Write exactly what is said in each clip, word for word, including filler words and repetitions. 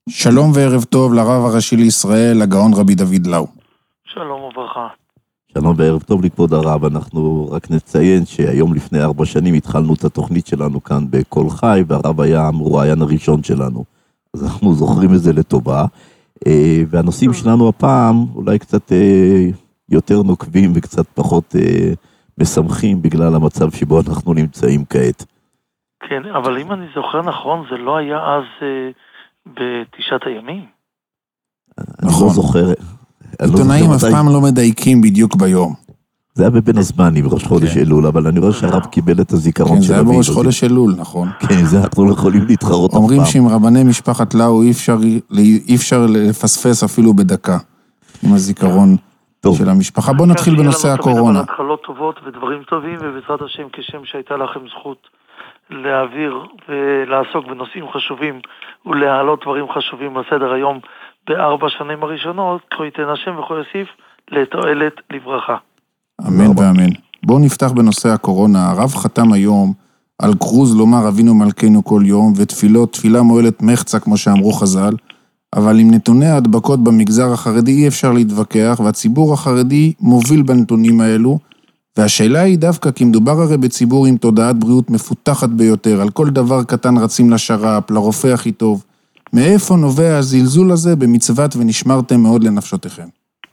שלום וערב טוב לרב הראשי לישראל, הגאון רבי דוד לאו. שלום וברכה. שלום וערב טוב לכבוד הרב. אנחנו רק נציין שהיום לפני ארבע שנים התחלנו את התוכנית שלנו כאן בכל חי, והרב היה המרואיין הראשון שלנו. אז אנחנו זוכרים את זה לטובה. והנושאים שלנו הפעם אולי קצת יותר נוקבים וקצת פחות משמחים בגלל המצב שבו אנחנו נמצאים כעת. כן, אבל אם אני זוכר נכון, זה לא היה אז אה, בתשעת הימים. אני לא זוכר. עיתונאים אף פעם לא מדייקים בדיוק ביום. זה היה בבין הזמנים, ראש חודש אלול, אבל אני רואה שהרב קיבל את הזיכרון כן, של זה היה אביב. בראש חודש אלול, נכון. כן, זה אנחנו לא יכולים להתחרות אף פעם. אומרים שעם רבני משפחת לאו אי אפשר, אי אפשר לפספס אפילו בדקה עם הזיכרון טוב. של המשפחה. בואו נתחיל בנושא הקורונה. התחלות טובות ודברים טובים, ובעזרת השם כשם שהייתה לכם זכות להעביר ולעסוק בנושאים חשובים ולהעלות דברים חשובים בסדר היום בארבע שנים הראשונות, כה ייתן השם וכה יוסיף לתועלת לברכה. אמן ואמן. בואו נפתח בנושא הקורונה. הרב חתם היום על כרוז לומר אבינו מלכנו כל יום, ותפילות, תפילה מועלת מחצה כמו שאמרו חז"ל, אבל עם נתוני ההדבקות במגזר החרדי אי אפשר להתווכח, והציבור החרדי מוביל בנתונים האלו, והשאלה היא דווקא כי מדובר הרי בציבור עם תודעת בריאות מפותחת ביותר, על כל דבר קטן רצים לשר"פ, לרופא הכי טוב. מאיפה נובע הזלזול הזה במצוות ונשמרתם מאוד לנפשותיכם?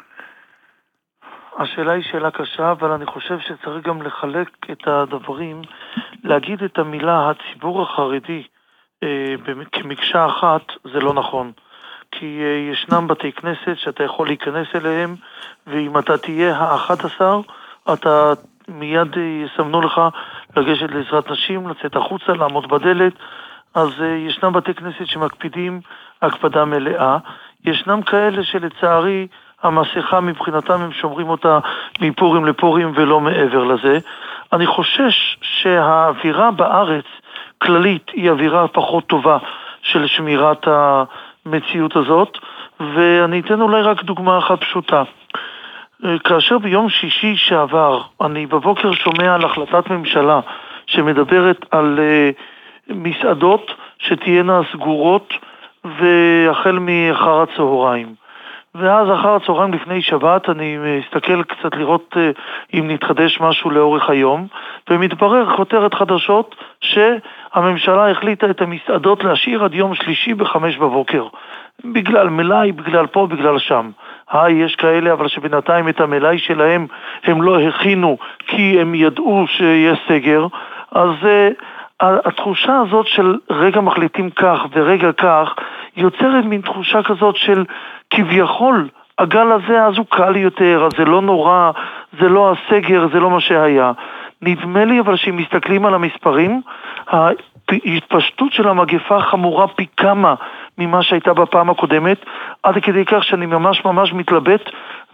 השאלה היא שאלה קשה, אבל אני חושב שצריך גם לחלק את הדברים, להגיד את המילה הציבור החרדי אה, כמקשה אחת, זה לא נכון. כי אה, ישנם בתי כנסת שאתה יכול להיכנס אליהם, ואם אתה תהיה ה-אחד עשר, אתה מיד יסמנו לך לגשת לעזרת נשים, לצאת החוצה, לעמוד בדלת. אז uh, ישנם בתי כנסת שמקפידים הקפדה מלאה. ישנם כאלה שלצערי המסכה מבחינתם הם שומרים אותה מפורים לפורים ולא מעבר לזה. אני חושש שהאווירה בארץ כללית היא אווירה פחות טובה של שמירת המציאות הזאת, ואני אתן אולי רק דוגמה אחת פשוטה. כאשר ביום שישי שעבר אני בבוקר שומע על החלטת ממשלה שמדברת על uh, מסעדות שתהיינה סגורות והחל מאחר הצהריים. ואז אחר הצהריים לפני שבת אני מסתכל קצת לראות uh, אם נתחדש משהו לאורך היום, ומתברר כותרת חדשות שהממשלה החליטה את המסעדות להשאיר עד יום שלישי בחמש בבוקר. בגלל מלאי, בגלל פה, בגלל שם. היי, יש כאלה, אבל שבינתיים את המלאי שלהם הם לא הכינו כי הם ידעו שיש סגר. אז uh, התחושה הזאת של רגע מחליטים כך ורגע כך, יוצרת מין תחושה כזאת של כביכול, הגל הזה אז הוא קל יותר, אז זה לא נורא, זה לא הסגר, זה לא מה שהיה. נדמה לי אבל שאם מסתכלים על המספרים, ההתפשטות של המגפה חמורה פי כמה ממה שהייתה בפעם הקודמת, עד כדי כך שאני ממש ממש מתלבט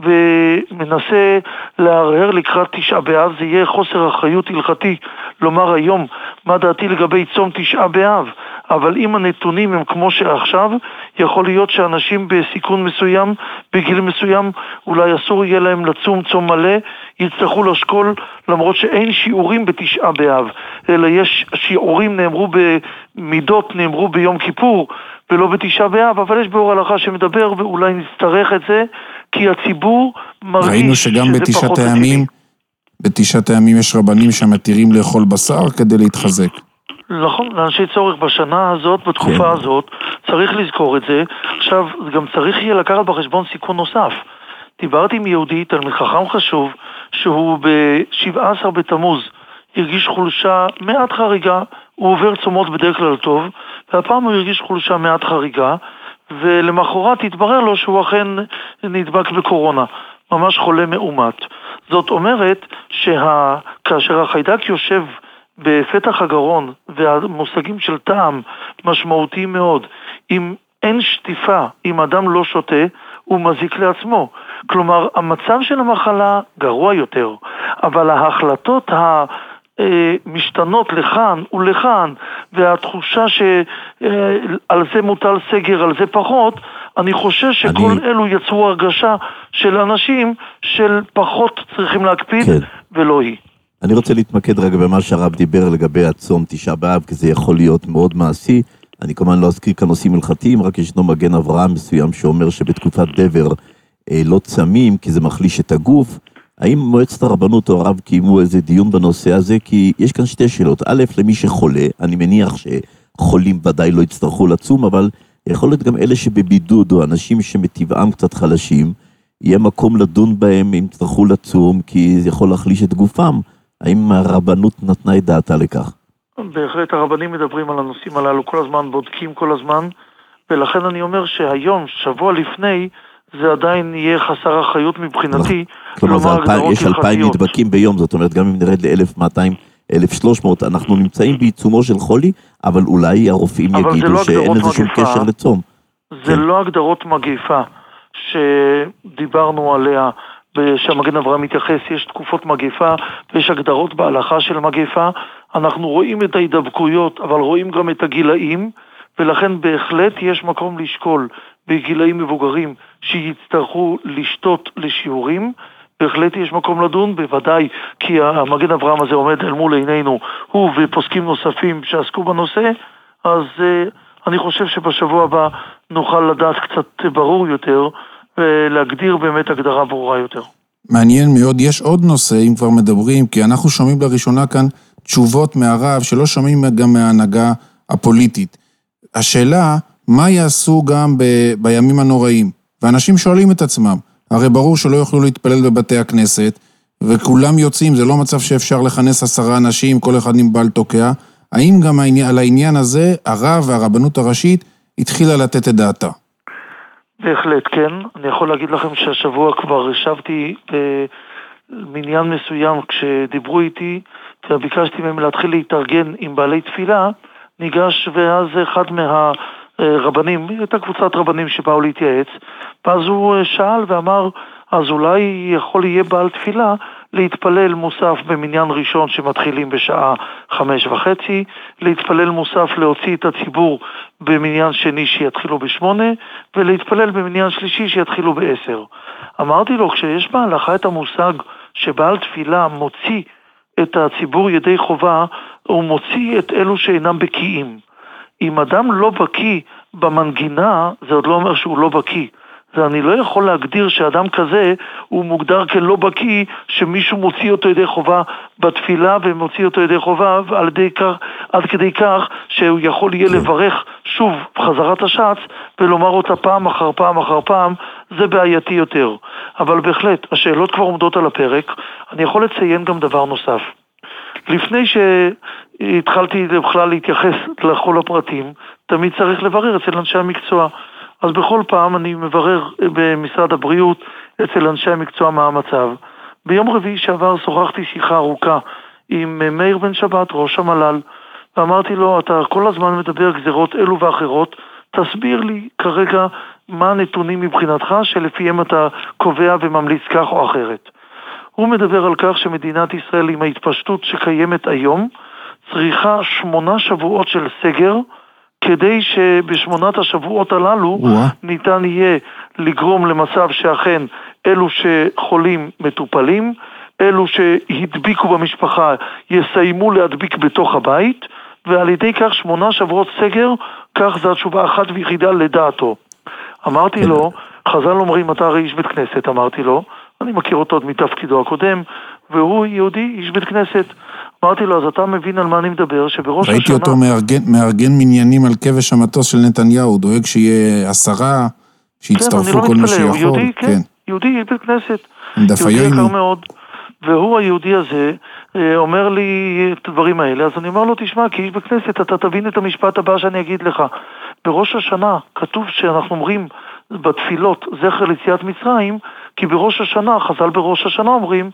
ומנסה להרהר לקראת תשעה באב. זה יהיה חוסר אחריות הלכתי לומר היום מה דעתי לגבי צום תשעה באב, אבל אם הנתונים הם כמו שעכשיו, יכול להיות שאנשים בסיכון מסוים, בגיל מסוים, אולי אסור יהיה להם לצום צום מלא, יצטרכו לשקול, למרות שאין שיעורים בתשעה באב, אלא יש שיעורים נאמרו במידות, נאמרו ביום כיפור, ולא בתשעה באב, אבל יש באור הלכה שמדבר, ואולי נצטרך את זה, כי הציבור מרגיש ראינו שגם שזה בתשעת פחות הימים, בתשעת הימים יש רבנים שמתירים לאכול בשר כדי להתחזק. נכון, לאנשי צורך בשנה הזאת, בתקופה הזאת, צריך לזכור את זה. עכשיו, גם צריך יהיה לקחת בחשבון סיכון נוסף. דיברתי עם יהודי, תלמיד חכם חשוב, שהוא ב-שבעה עשר בתמוז הרגיש חולשה מעט חריגה, הוא עובר צומות בדרך כלל טוב, והפעם הוא הרגיש חולשה מעט חריגה, ולמחרת התברר לו שהוא אכן נדבק בקורונה, ממש חולה מאומת. זאת אומרת שכאשר החיידק יושב בפתח הגרון, והמושגים של טעם משמעותיים מאוד, אם אין שטיפה, אם אדם לא שותה, הוא מזיק לעצמו. כלומר, המצב של המחלה גרוע יותר, אבל ההחלטות המשתנות לכאן ולכאן, והתחושה שעל זה מוטל סגר, על זה פחות, אני חושש שכל אני... אלו יצרו הרגשה של אנשים של פחות צריכים להקפיד, כן. ולא היא. אני רוצה להתמקד רגע במה שהרב דיבר לגבי הצום תשעה באב, כי זה יכול להיות מאוד מעשי, אני כמובן לא אזכיר כאן נושאים הלכתיים, רק ישנו מגן אברהם מסוים שאומר שבתקופת דבר אה, לא צמים, כי זה מחליש את הגוף. האם מועצת הרבנות או הרב קיימו איזה דיון בנושא הזה? כי יש כאן שתי שאלות. א', למי שחולה, אני מניח שחולים ודאי לא יצטרכו לצום, אבל יכול להיות גם אלה שבבידוד, או אנשים שמטבעם קצת חלשים, יהיה מקום לדון בהם אם יצטרכו לצום, כי זה יכול להחליש את גופם. האם הרבנות נתנה את דעתה לכך? בהחלט הרבנים מדברים על הנושאים הללו כל הזמן, בודקים כל הזמן, ולכן אני אומר שהיום, שבוע לפני, זה עדיין יהיה חסר אחריות מבחינתי. כלומר, יש אלפיים נדבקים ביום, זאת אומרת, גם אם נרד ל-אלף מאתיים, אלף ושלוש מאות, אנחנו נמצאים בעיצומו של חולי, אבל אולי הרופאים יגידו שאין איזה שום קשר לצום. זה לא הגדרות מגיפה שדיברנו עליה, שהמגן אברהם מתייחס, יש תקופות מגיפה ויש הגדרות בהלכה של מגיפה. אנחנו רואים את ההידבקויות, אבל רואים גם את הגילאים, ולכן בהחלט יש מקום לשקול בגילאים מבוגרים שיצטרכו לשתות לשיעורים. בהחלט יש מקום לדון, בוודאי, כי המגן אברהם הזה עומד אל מול עינינו, הוא ופוסקים נוספים שעסקו בנושא, אז uh, אני חושב שבשבוע הבא נוכל לדעת קצת ברור יותר, ולהגדיר באמת הגדרה ברורה יותר. מעניין מאוד, יש עוד נושא, אם כבר מדברים, כי אנחנו שומעים לראשונה כאן תשובות מהרב, שלא שומעים גם מההנהגה הפוליטית. השאלה, מה יעשו גם ב- בימים הנוראים? ואנשים שואלים את עצמם, הרי ברור שלא יוכלו להתפלל בבתי הכנסת, וכולם יוצאים, זה לא מצב שאפשר לכנס עשרה אנשים, כל אחד נמבל תוקע. האם גם העניין, על העניין הזה, הרב והרבנות הראשית התחילה לתת את דעתה? בהחלט, כן. אני יכול להגיד לכם שהשבוע כבר ישבתי במניין מסוים כשדיברו איתי, וביקשתי מהם להתחיל להתארגן עם בעלי תפילה, ניגש ואז אחד מהרבנים, הייתה קבוצת רבנים שבאו להתייעץ, ואז הוא שאל ואמר, אז אולי יכול יהיה בעל תפילה להתפלל מוסף במניין ראשון שמתחילים בשעה חמש וחצי, להתפלל מוסף להוציא את הציבור במניין שני שיתחילו בשמונה, ולהתפלל במניין שלישי שיתחילו בעשר. אמרתי לו, כשיש בהלכה את המושג שבעל תפילה מוציא את הציבור ידי חובה, הוא מוציא את אלו שאינם בקיאים. אם אדם לא בקי במנגינה, זה עוד לא אומר שהוא לא בקי. זה אני לא יכול להגדיר שאדם כזה הוא מוגדר כלא בקי, שמישהו מוציא אותו ידי חובה בתפילה ומוציא אותו ידי חובה ועל ידי כך, עד כדי כך שהוא יכול יהיה לברך שוב חזרת השץ ולומר אותה פעם אחר פעם אחר פעם. זה בעייתי יותר. אבל בהחלט השאלות כבר עומדות על הפרק. אני יכול לציין גם דבר נוסף. לפני שהתחלתי בכלל להתייחס לכל הפרטים, תמיד צריך לברר אצל אנשי המקצוע. אז בכל פעם אני מברר במשרד הבריאות אצל אנשי המקצוע מה המצב. ביום רביעי שעבר שוחחתי שיחה ארוכה עם מאיר בן שבת, ראש המל"ל, ואמרתי לו, אתה כל הזמן מדבר גזירות אלו ואחרות, תסביר לי כרגע מה הנתונים מבחינתך שלפיהם אתה קובע וממליץ כך או אחרת. הוא מדבר על כך שמדינת ישראל עם ההתפשטות שקיימת היום, צריכה שמונה שבועות של סגר, כדי שבשמונת השבועות הללו ניתן יהיה לגרום למצב שאכן אלו שחולים מטופלים, אלו שהדביקו במשפחה יסיימו להדביק בתוך הבית, ועל ידי כך שמונה שבועות סגר, כך זו התשובה אחת ויחידה לדעתו. אמרתי לו, חז"ל אומרים, אתה הרי איש בית כנסת, אמרתי לו, אני מכיר אותו עוד מתפקידו הקודם, והוא יהודי, איש בית כנסת. אמרתי לו, אז אתה מבין על מה אני מדבר, שבראש ראיתי השנה... אותו מארגן, מארגן מניינים על כבש המטוס של נתניהו, דואג שיהיה עשרה, שיצטרפו כן, כל לא מי שיכול. יהודי, כן, כן. יהודי, איש בית כנסת. יהודי יקר מאוד. והוא היהודי הזה אומר לי את הדברים האלה, אז אני אומר לו, תשמע, כי איש בכנסת, אתה תבין את המשפט הבא שאני אגיד לך. בראש השנה כתוב שאנחנו אומרים בתפילות זכר ליציאת מצרים, כי בראש השנה, חז"ל בראש השנה אומרים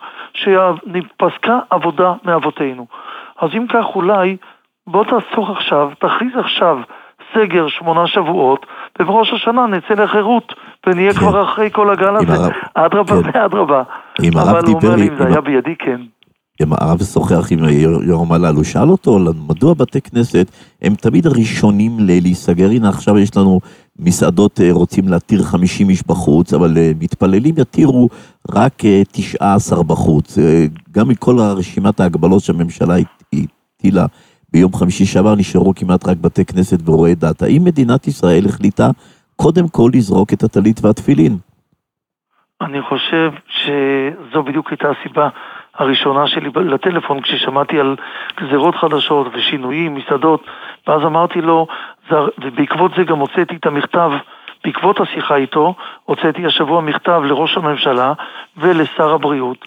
שפסקה עבודה מאבותינו. אז אם כך אולי, בוא תעצור עכשיו, תכריז עכשיו סגר שמונה שבועות, ובראש השנה נצא לחירות, ונהיה כן. כבר אחרי כל הגל הזה, עד רבה כן. ועד רבה. אבל הוא אומר לי, אם זה היה בידי, כן. אם הרב שוחח עם יורם הללו, הוא שאל אותו, מדוע בתי כנסת הם תמיד הראשונים להיסגר? הנה עכשיו יש לנו מסעדות רוצים להתיר חמישים איש בחוץ, אבל מתפללים יתירו רק תשעה עשר בחוץ. גם מכל רשימת ההגבלות שהממשלה הטילה ביום חמישי שעבר נשארו כמעט רק בתי כנסת ורואי דת. האם מדינת ישראל החליטה קודם כל לזרוק את הטלית והתפילין? אני חושב שזו בדיוק הייתה הסיבה הראשונה שלי לטלפון, כששמעתי על גזירות חדשות ושינויים, מסעדות, ואז אמרתי לו, ובעקבות זה גם הוצאתי את המכתב, בעקבות השיחה איתו, הוצאתי השבוע מכתב לראש הממשלה ולשר הבריאות,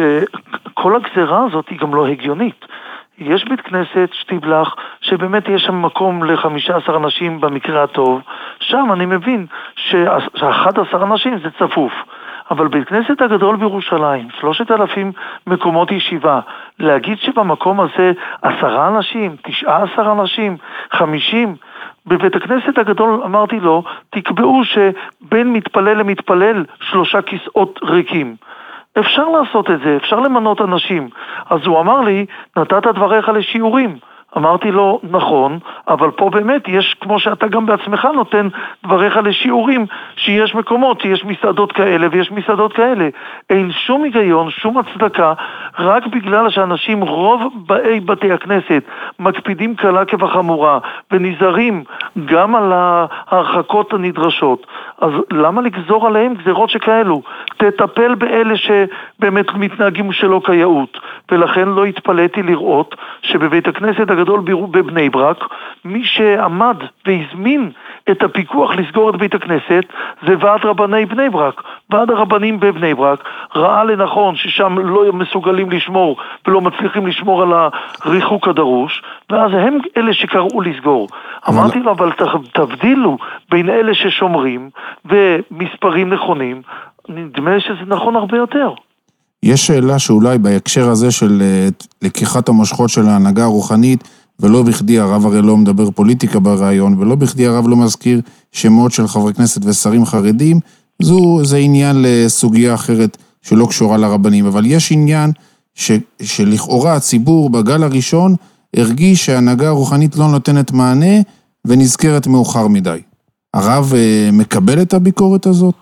שכל הגזירה הזאת היא גם לא הגיונית. יש בית כנסת שטיבלח, שבאמת יש שם מקום ל-חמישה עשר אנשים במקרה הטוב, שם אני מבין ש-אחד עשר אנשים זה צפוף. אבל בית כנסת הגדול בירושלים, שלושת אלפים מקומות ישיבה, להגיד שבמקום הזה עשרה אנשים, תשעה עשר אנשים, חמישים, בבית הכנסת הגדול אמרתי לו, תקבעו שבין מתפלל למתפלל שלושה כיסאות ריקים. אפשר לעשות את זה, אפשר למנות אנשים. אז הוא אמר לי, נתת דבריך לשיעורים. אמרתי לו, נכון, אבל פה באמת יש, כמו שאתה גם בעצמך נותן דבריך לשיעורים, שיש מקומות, שיש מסעדות כאלה ויש מסעדות כאלה. אין שום היגיון, שום הצדקה, רק בגלל שאנשים, רוב באי בתי הכנסת, מקפידים קלה כבחמורה, ונזהרים גם על ההרחקות הנדרשות. אז למה לגזור עליהם גזירות שכאלו? תטפל באלה שבאמת מתנהגים שלא כיאות. ולכן לא התפלאתי לראות שבבית הכנסת הגדול בבני ברק, מי שעמד והזמין את הפיקוח לסגור את בית הכנסת, זה ועד רבני בני ברק. ועד הרבנים בבני ברק ראה לנכון ששם לא מסוגלים לשמור ולא מצליחים לשמור על הריחוק הדרוש, ואז הם אלה שקראו לסגור. אבל... אמרתי לו, אבל תבדילו בין אלה ששומרים ומספרים נכונים, נדמה שזה נכון הרבה יותר. יש שאלה שאולי בהקשר הזה של לקיחת המושכות של ההנהגה הרוחנית, ולא בכדי הרב הרי לא מדבר פוליטיקה ברעיון, ולא בכדי הרב לא מזכיר שמות של חברי כנסת ושרים חרדים, זו, זה עניין לסוגיה אחרת שלא קשורה לרבנים, אבל יש עניין ש, שלכאורה הציבור בגל הראשון הרגיש שההנהגה הרוחנית לא נותנת מענה ונזכרת מאוחר מדי. הרב מקבל את הביקורת הזאת?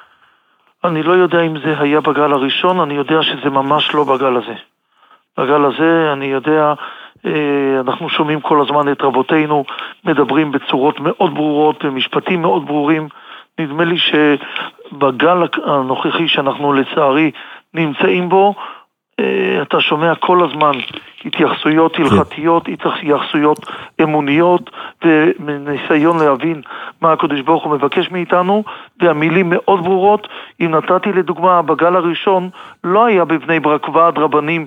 אני לא יודע אם זה היה בגל הראשון, אני יודע שזה ממש לא בגל הזה. בגל הזה אני יודע, אנחנו שומעים כל הזמן את רבותינו, מדברים בצורות מאוד ברורות, במשפטים מאוד ברורים. נדמה לי שבגל הנוכחי שאנחנו לצערי נמצאים בו, אתה שומע כל הזמן התייחסויות הלכתיות, התייחסויות אמוניות, וניסיון להבין מה הקדוש ברוך הוא מבקש מאיתנו, והמילים מאוד ברורות. אם נתתי לדוגמה, בגל הראשון לא היה בבני ברק ועד רבנים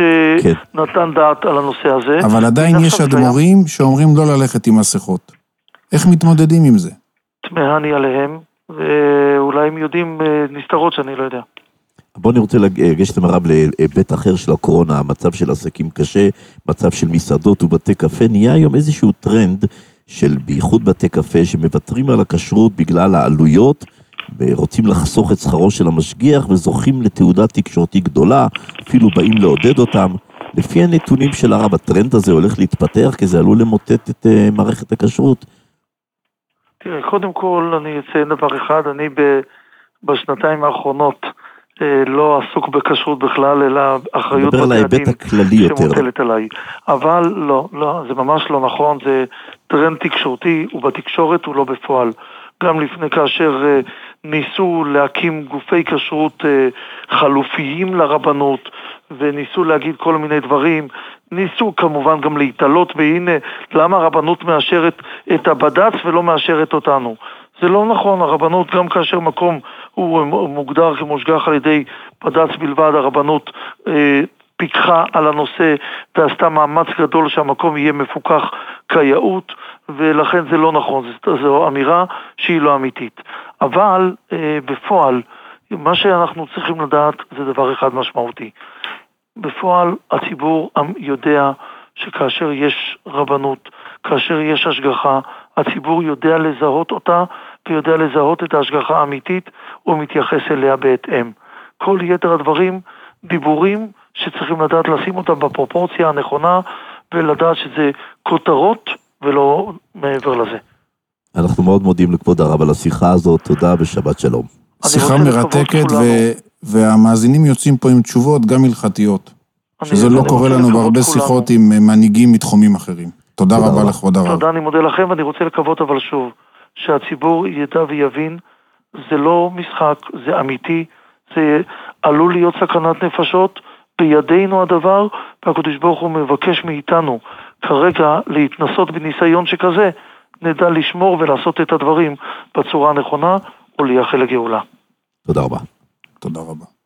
שנתן דעת על הנושא הזה. אבל עדיין יש אדמו"רים שאומרים לא ללכת עם מסכות. איך מתמודדים עם זה? תמהני עליהם, ואולי הם יודעים נסתרות שאני לא יודע. בוא אני רוצה לגשת למרב להיבט אחר של הקורונה, המצב של עסקים קשה, מצב של מסעדות ובתי קפה, נהיה היום איזשהו טרנד של בייחוד בתי קפה שמוותרים על הכשרות בגלל העלויות, ורוצים לחסוך את שכרו של המשגיח וזוכים לתעודה תקשורתית גדולה, אפילו באים לעודד אותם. לפי הנתונים של הרב, הטרנד הזה הולך להתפתח כי זה עלול למוטט את uh, מערכת הכשרות. תראה, קודם כל אני אציין דבר אחד, אני בשנתיים האחרונות לא עסוק בכשרות בכלל, אלא אחריות בתי הדין שמוטלת עליי. אבל לא, לא, זה ממש לא נכון, זה טרנד תקשורתי, ובתקשורת הוא לא בפועל. גם לפני כאשר ניסו להקים גופי כשרות חלופיים לרבנות, וניסו להגיד כל מיני דברים, ניסו כמובן גם להתעלות, והנה למה הרבנות מאשרת את הבד"ץ ולא מאשרת אותנו. זה לא נכון, הרבנות גם כאשר מקום הוא מוגדר כמושגח על ידי בד"ץ בלבד, הרבנות אה, פיקחה על הנושא ועשתה מאמץ גדול שהמקום יהיה מפוקח כיאות, ולכן זה לא נכון, זו אמירה שהיא לא אמיתית. אבל אה, בפועל, מה שאנחנו צריכים לדעת זה דבר אחד משמעותי. בפועל הציבור יודע שכאשר יש רבנות, כאשר יש השגחה, הציבור יודע לזהות אותה, ויודע לזהות את ההשגחה האמיתית, ומתייחס אליה בהתאם. כל יתר הדברים, דיבורים שצריכים לדעת לשים אותם בפרופורציה הנכונה, ולדעת שזה כותרות ולא מעבר לזה. אנחנו מאוד מודים לכבוד הרב על השיחה הזאת, תודה ושבת שלום. שיחה מרתקת, ו... והמאזינים יוצאים פה עם תשובות גם הלכתיות. שזה לא קורה לנו בהרבה שיחות עם מנהיגים מתחומים אחרים. תודה רבה לכבוד הרב. תודה, אני מודה לכם, ואני רוצה לקוות אבל שוב, שהציבור ידע ויבין, זה לא משחק, זה אמיתי, זה עלול להיות סכנת נפשות, בידינו הדבר, והקדוש ברוך הוא מבקש מאיתנו כרגע להתנסות בניסיון שכזה, נדע לשמור ולעשות את הדברים בצורה הנכונה, או לייחל לגאולה. תודה רבה. תודה רבה.